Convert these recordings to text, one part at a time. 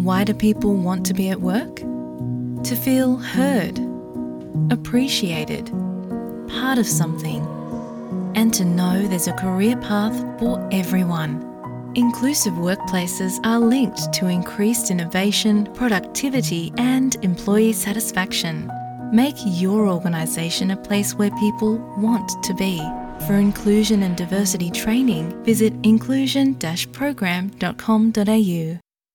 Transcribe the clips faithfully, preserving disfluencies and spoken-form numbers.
Why do people want to be at work? To feel heard, appreciated, part of something, and to know there's a career path for everyone. Inclusive workplaces are linked to increased innovation, productivity, and employee satisfaction. Make your organisation a place where people want to be. For inclusion and diversity training, visit inclusion dash program dot com dot a u.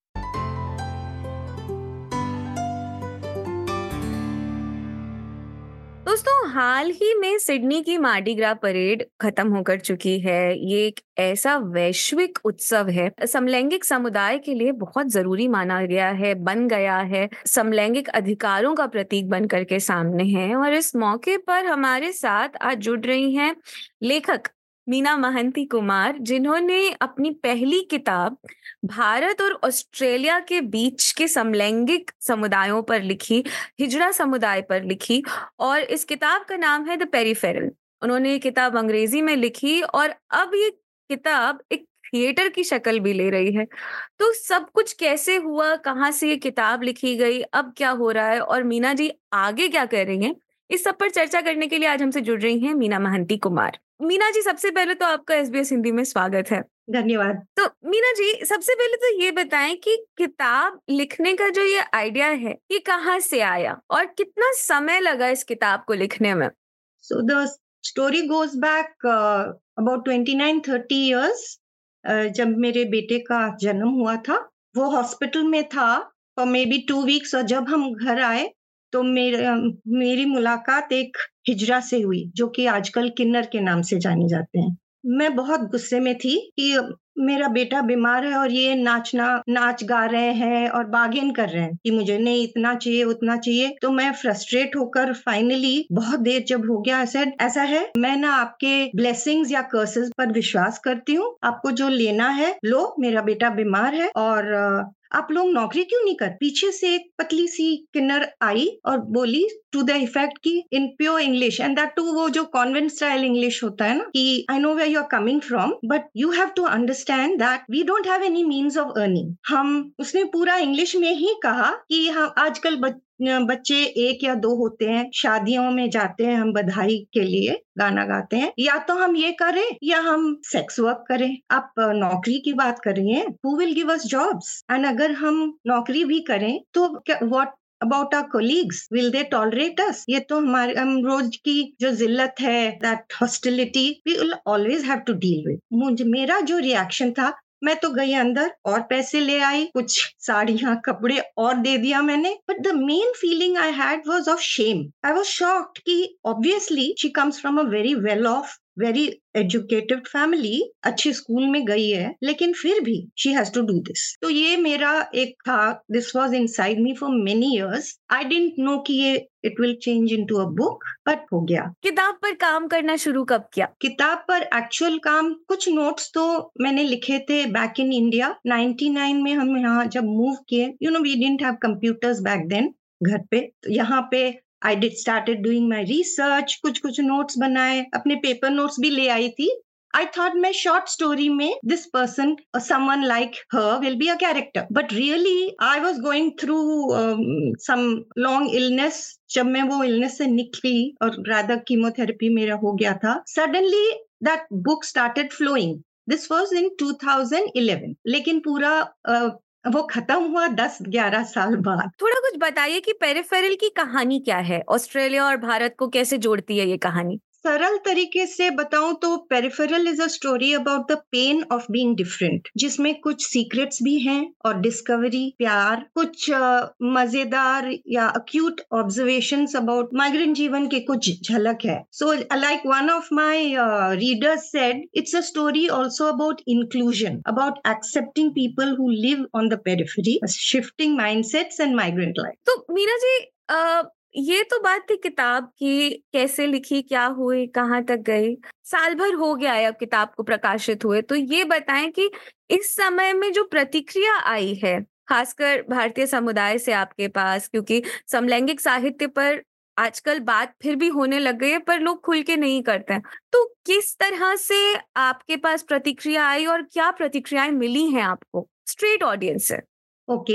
दोस्तों, हाल ही में Sydney की मार्डी ग्रा parade खत्म होकर चुकी है। ये एक ऐसा वैश्विक उत्सव है, समलैंगिक समुदाय के लिए बहुत जरूरी माना गया है, बन गया है, समलैंगिक अधिकारों का प्रतीक बन करके सामने है। और इस मौके पर हमारे साथ आज जुड़ रही हैं लेखक मीना महंती कुमार, जिन्होंने अपनी पहली किताब भारत और ऑस्ट्रेलिया के बीच के समलैंगिक समुदायों पर लिखी, हिजड़ा समुदाय पर लिखी, और इस किताब का नाम है द पेरिफेरल। उन्होंने ये किताब अंग्रेजी में लिखी और अब ये किताब एक थिएटर की शक्ल भी ले रही है। तो सब कुछ कैसे हुआ, कहाँ से ये किताब लिखी गई, अब क्या हो रहा है और मीना जी आगे क्या कर रही हैं, इस सब पर चर्चा करने के लिए आज हमसे जुड़ रही हैं मीना महंती कुमार। मीना जी, सबसे पहले तो आपका एसबीएस हिंदी में स्वागत है। धन्यवाद। तो मीना जी, सबसे पहले तो ये बताएं कि किताब लिखने का जो ये आइडिया है, ये कहाँ से आया और कितना समय लगा इस किताब को लिखने में? So the story goes back uh, about twenty-nine thirty years. uh, जब मेरे बेटे का जन्म हुआ था, वो हॉस्पिटल में था for maybe two weeks, और जब हम घर आए तो मेरे मेरी मुलाकात एक हिजड़ा से हुई, जो कि आजकल किन्नर के नाम से जाने जाते हैं। मैं बहुत गुस्से में थी कि मेरा बेटा बीमार है और ये नाचना नाच गा रहे हैं और बार्गेन कर रहे हैं कि मुझे नहीं इतना चाहिए उतना चाहिए। तो मैं फ्रस्ट्रेट होकर फाइनली बहुत देर जब हो गया, ऐसा ऐसा है, मैं ना आपके ब्लेसिंग्स या कर्सेस पर विश्वास करती हूँ, आपको जो लेना है लो, मेरा बेटा बीमार है और आप लोग नौकरी क्यों नहीं कर। पीछे से एक पतली सी किन्नर आई और बोली टू द इफेक्ट की in pure English, and that to वो जो कॉन्वेंट स्टाइल इंग्लिश होता है ना, कि I know where you are coming from but you have to understand that we don't have any means of earning. हम उसने पूरा इंग्लिश में ही कहा कि हम आजकल बच्चे एक या दो होते हैं, शादियों में जाते हैं हम बधाई के लिए गाना गाते हैं, या तो हम ये करें या हम सेक्स वर्क करें। आप नौकरी की बात कर रही हैं, who will give us jobs? And अगर हम नौकरी भी करें तो what about our colleagues, will they tolerate us? ये तो हमारे हम रोज की जो जिल्लत है, that hostility we will always have to deal with. मुझे मेरा जो रिएक्शन था, मैं तो गई अंदर और पैसे ले आई, कुछ साड़ियां कपड़े और दे दिया मैंने, but the main feeling I had was of shame. I was shocked कि obviously she comes from a very well off very educated family, अच्छे स्कूल में गई है, लेकिन फिर भी she has to do this. तो ये मेरा एक था, this was inside me for many years. I didn't know कि ये it will change into a book, but हो गया। किताब पर काम करना शुरू कब किया? किताब पर एक्चुअल काम, कुछ नोट्स तो मैंने लिखे थे back in India. Ninety nine में हम यहाँ जब मूव किए, you know we didn't have computers back then घर पे, तो यहाँ पे I did started doing my research, कुछ कुछ नोट्स बनाए, अपने पेपर नोट्स भी ले आई थी। I thought मैं शॉर्ट स्टोरी में this person or someone like her will be a character, but really I was going through um, some long illness. जब मैं वो illness से निकली और rather chemotherapy मेरा हो गया था, suddenly that book started flowing. This was in two thousand eleven, लेकिन पूरा uh, वो खत्म हुआ दस ग्यारह साल बाद। थोड़ा कुछ बताइए कि पेरिफेरल की कहानी क्या है, ऑस्ट्रेलिया और भारत को कैसे जोड़ती है ये कहानी? सरल तरीके से बताऊं तो peripheral is a story about the pain of being different, जिसमें कुछ सीक्रेट्स भी हैं और डिस्कवरी, प्यार, कुछ uh, मजेदार या अक्यूट ऑब्जर्वेशंस अबाउट माइग्रेंट जीवन के कुछ झलक है। So like one of my readers said, it's a story also about inclusion, about accepting people who live on the periphery, shifting mindsets and migrant life. तो मीना जी, uh... ये तो बात थी किताब की, कैसे लिखी, क्या हुई, कहाँ तक गई। साल भर हो गया है अब किताब को प्रकाशित हुए, तो ये बताएं कि इस समय में जो प्रतिक्रिया आई है, खासकर भारतीय समुदाय से आपके पास, क्योंकि समलैंगिक साहित्य पर आजकल बात फिर भी होने लग गई है, पर लोग खुल के नहीं करते हैं, तो किस तरह से आपके पास प्रतिक्रिया आई और क्या प्रतिक्रियाएं मिली हैं आपको स्ट्रेट ऑडियंस से? Okay okay.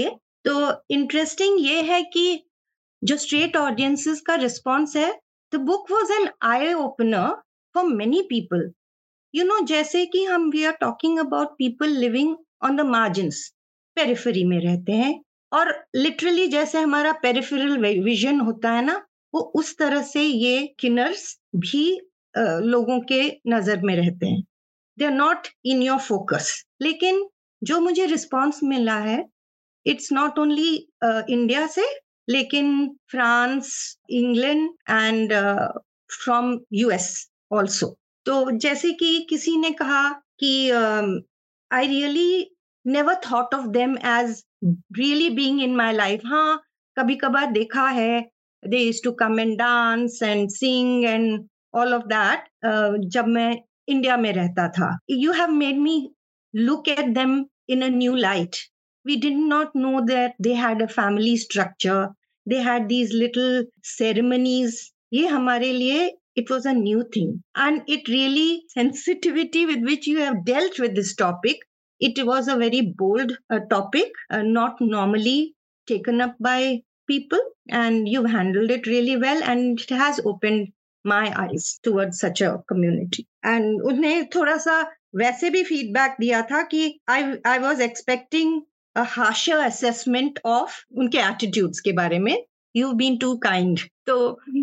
तो इंटरेस्टिंग ये है कि जो स्ट्रेट ऑडियंसेस का रिस्पॉन्स है, the book was an eye opener for many people. You know, जैसे कि हम we are talking about people living on the margins, periphery में रहते हैं, और लिटरली जैसे हमारा पेरिफेरल विजन होता है ना, वो उस तरह से ये किनर्स भी uh, लोगों के नजर में रहते हैं. They are not in your focus. लेकिन जो मुझे रिस्पॉन्स मिला है, इट्स नॉट ओनली इंडिया से, लेकिन France, England and from US also. तो जैसे कि किसी ने कहा कि I really never thought of them as really being in my life. हाँ, कभी कभार देखा है, they used to come and dance and sing and all of that जब मैं इंडिया में रहता था. You have made me look at them in a new light. We did not know that they had a family structure. They had these little ceremonies. ये हमारे लिए it was a new thing. And it really, sensitivity with which you have dealt with this topic, it was a very bold uh, topic, uh, not normally taken up by people. And you've handled it really well, and it has opened my eyes towards such a community. And उन्हें थोड़ा सा वैसे भी feedback दिया था कि I I was expecting a harsher assessment of उनके attitudes के बारे में. You been too kind. तो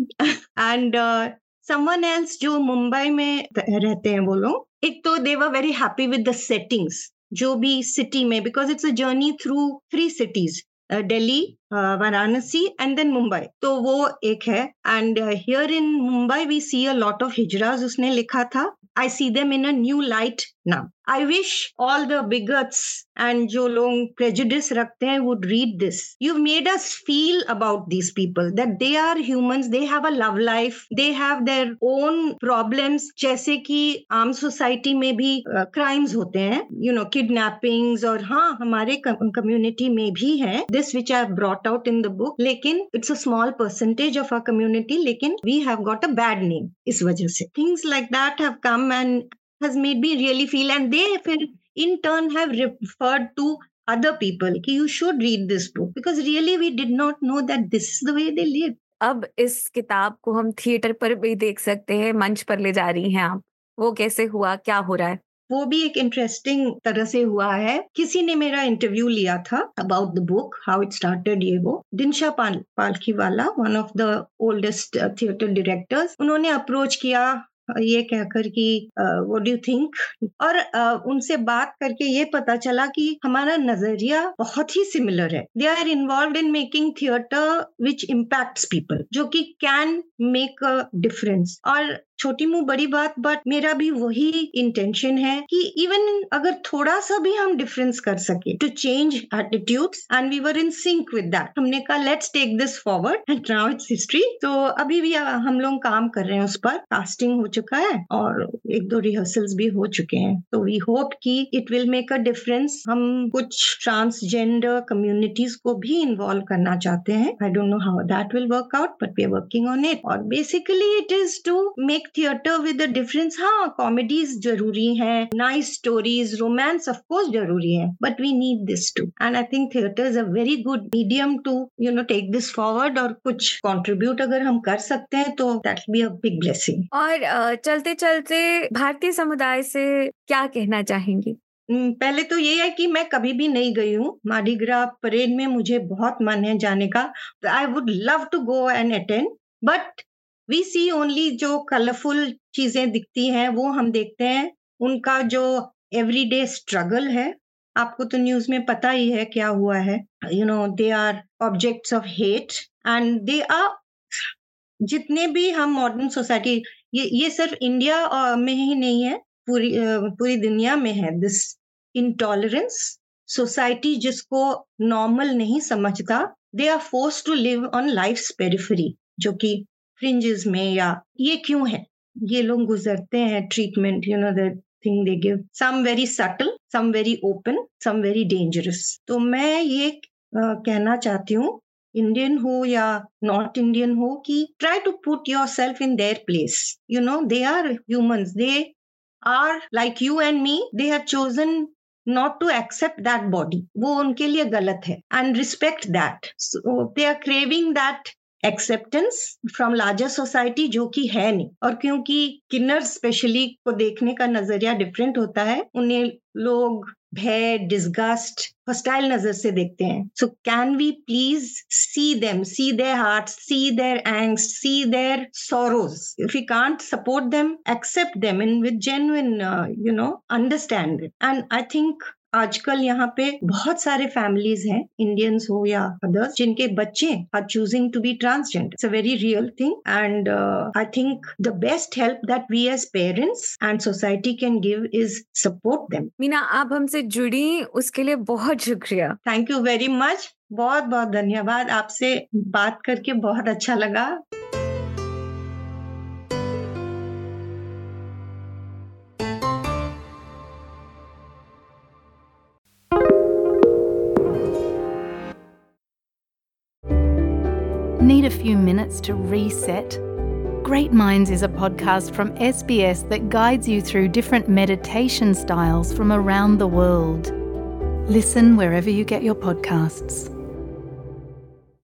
एंड समवन एल्स जो मुंबई में रहते हैं वो लोग, एक तो they were very happy with the settings जो भी सिटी में, because it's a journey through three cities, Delhi, Varanasi and then Mumbai. तो वो एक है. And here in Mumbai we see a lot of हिजरास. उसने लिखा था, I see them in a new light now. I wish all the bigots and जो लोग prejudice रखते हैं would read this. You've made us feel about these people, that they are humans, they have a love life, they have their own problems. जैसे कि आम society में भी uh, crimes होते हैं, you know, kidnappings, और हाँ, हमारे community में भी हैं. This which I have brought out in the book. लेकिन it's a small percentage of our community, लेकिन we have got a bad name इस वजह से. Things like that have come and has made me really feel, and they in turn have referred to other people कि you should read this book, because really we did not know that this is the way they live. अब इस किताब को हम theatre पर भी देख सकते हैं, मंच पर ले जा रही हैं आप. वो कैसे हुआ, क्या हो रहा है? वो भी एक इंटरेस्टिंग तरह से हुआ है. किसी ने मेरा इंटरव्यू लिया था about the book, how it started. ये वो Dinshaw Pal Palkhivala, one of the oldest theatre directors, उन्होंने अप्रोच किया ये कहकर कि व्हाट डू यू थिंक, और uh, उनसे बात करके ये पता चला कि हमारा नजरिया बहुत ही सिमिलर है. They are involved in making theatre which impacts people, जो कि कैन मेक अ डिफरेंस. और छोटी मुंह बड़ी बात, बट मेरा भी वही इंटेंशन है कि इवन अगर थोड़ा सा भी हम डिफरेंस कर सके to change attitudes, and we were in sync with that. हमने कहा let's take this forward and now it's history. तो अभी भी हम लोग काम कर रहे हैं उस पर. कास्टिंग हो चुका है और एक दो रिहर्सल्स भी हो चुके हैं. तो वी होप कि it will make a difference. हम कुछ ट्रांसजेंडर कम्युनिटीज को भी इन्वॉल्व करना चाहते हैं. I don't know how that will work out, but we are working on it. और basically it is to make theatre with a difference. हाँ, comedies जरूरी हैं, nice stories, romance of course जरूरी है, but we need this too. And I think theatre is a very good medium to you know take this forward. और कुछ contribute अगर हम कर सकते हैं तो that will be a big blessing. और चलते चलते भारतीय समुदाय से क्या कहना चाहेंगी? पहले तो ये है कि मैं कभी भी नहीं गई हूँ मार्डी ग्रा परेड में. मुझे बहुत मन है जाने का. I would love to go and attend, but we see only जो कलरफुल चीजें दिखती हैं वो हम देखते हैं. उनका जो एवरीडे स्ट्रगल है, आपको तो न्यूज में पता ही है क्या हुआ है. You know, they are objects of hate, and they are, जितने भी हम मॉडर्न सोसाइटी, ये ये सिर्फ इंडिया में ही नहीं है, पूरी पूरी दुनिया में है. दिस इंटॉलरेंस, सोसाइटी जिसको नॉर्मल नहीं समझता, they are force to live on life's periphery, जो कि फ्रिंजेस में. या ये क्यों है? ये लोग गुजरते हैं treatment, you know the thing they give, some very subtle, some very open, some very dangerous. तो मैं ये uh, कहना चाहती हूँ, इंडियन हो या नॉट इंडियन हो, कि try to put yourself in their place. You know, they are humans, they are like you and me. They have chosen not to accept that body. वो उनके लिए गलत है, and respect that. So they are craving that acceptance from larger society, जो कि है नहीं. और क्योंकि किन्नर स्पेशली को देखने का नजरिया डिफरेंट होता है, उन्हें लोग भय, डिस्गस्ट, हॉस्टाइल नजर से देखते हैं. So can we please see them, see their hearts, see their angst, see their sorrows. If you can't support them, accept them in with genuine you know understand it. And I think आजकल यहाँ पे बहुत सारे families हैं, Indians हो या others, जिनके बच्चे are choosing to be transgender. It's a very real thing, and I think the best help that we as parents and society can give is support them. Meena, आप हमसे जुड़ी उसके लिए बहुत शुक्रिया. Thank you very much. बहुत बहुत धन्यवाद. आपसे बात करके बहुत अच्छा लगा. Need a few minutes to reset? Great Minds is a podcast from S B S that guides you through different meditation styles from around the world. Listen wherever you get your podcasts.